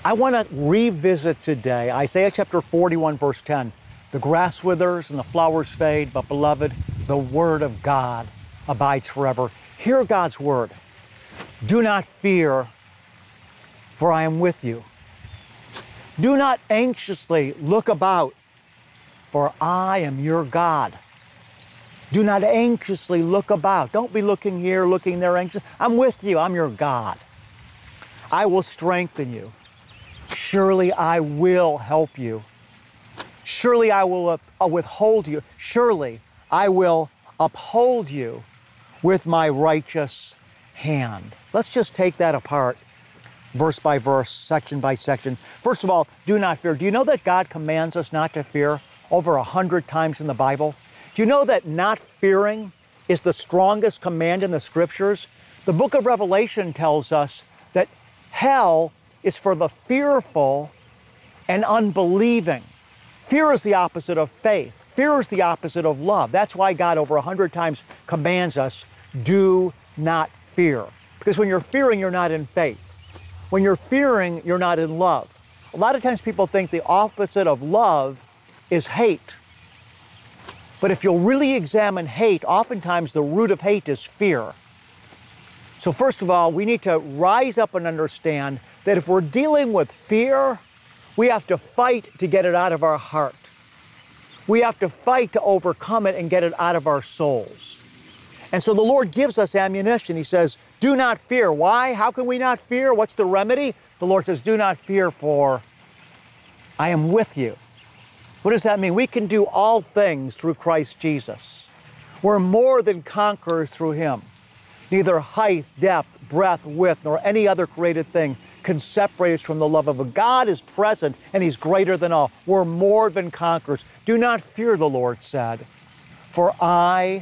I want to revisit today Isaiah chapter 41, verse 10. The grass withers and the flowers fade, but beloved, the word of God abides forever. Hear God's word. Do not fear, for I am with you. Do not anxiously look about, for I am your God. Do not anxiously look about. Don't be looking here, looking there, anxious. I'm with you. I'm your God. I will strengthen you. Surely I will help you. Surely I will withhold you. Surely I will uphold you with my righteous hand. Let's just take that apart, verse by verse, section by section. First of all, do not fear. Do you know that God commands us not to fear over 100 times in the Bible? Do you know that not fearing is the strongest command in the Scriptures? The book of Revelation tells us that hell is for the fearful and unbelieving. Fear is the opposite of faith. Fear is the opposite of love. That's why God over 100 times commands us, do not fear. Because when you're fearing, you're not in faith. When you're fearing, you're not in love. A lot of times people think the opposite of love is hate. But if you'll really examine hate, oftentimes the root of hate is fear. So first of all, we need to rise up and understand that if we're dealing with fear, we have to fight to get it out of our heart. We have to fight to overcome it and get it out of our souls. And so the Lord gives us ammunition. He says, do not fear. Why? How can we not fear? What's the remedy? The Lord says, do not fear, for I am with you. What does that mean? We can do all things through Christ Jesus. We're more than conquerors through Him. Neither height, depth, breadth, width, nor any other created thing can separate us from the love of God. God is present and He's greater than all. We're more than conquerors. Do not fear, the Lord said, for I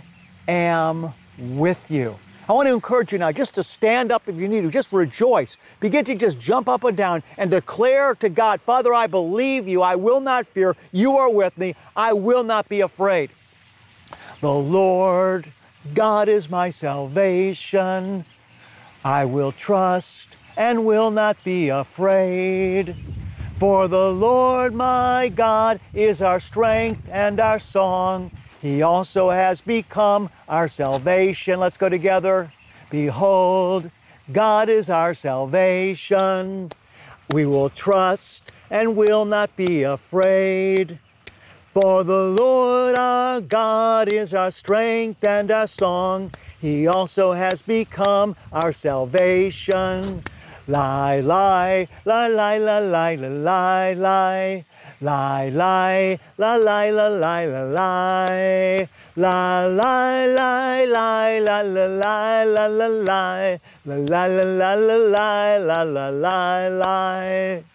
am with you. I want to encourage you now just to stand up if you need to. Just rejoice. Begin to just jump up and down and declare to God, Father, I believe you. I will not fear. You are with me. I will not be afraid. The Lord God is my salvation. I will trust and will not be afraid. For the Lord my God is our strength and our song. He also has become our salvation. Let's go together. Behold, God is our salvation. We will trust and will not be afraid. For the Lord our God is our strength and our song. He also has become our salvation. Lie, lie, lie, lie, lie, lie, lie, lie. Lie, lie, la, lie, la, lie, la, lie. La, lie, lie, lie, la, la, lie, la, la, lie. La, la, la, la, la, lie, la, la, lie, lie.